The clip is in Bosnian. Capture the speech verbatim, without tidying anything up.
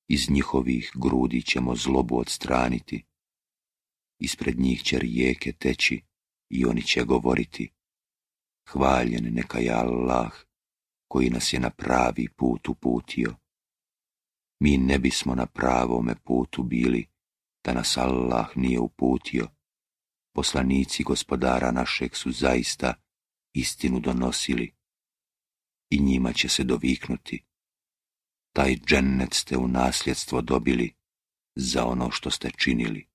iz njihovih grudi ćemo zlobu odstraniti. Ispred njih će rijeke teći i oni će govoriti: hvaljen neka je Allah, koji nas je na pravi put uputio. Mi ne bismo na pravome putu bili, da nas Allah nije uputio. Poslanici gospodara našeg su zaista istinu donosili i njima će se doviknuti: taj džennet ste u nasljedstvo dobili za ono što ste činili.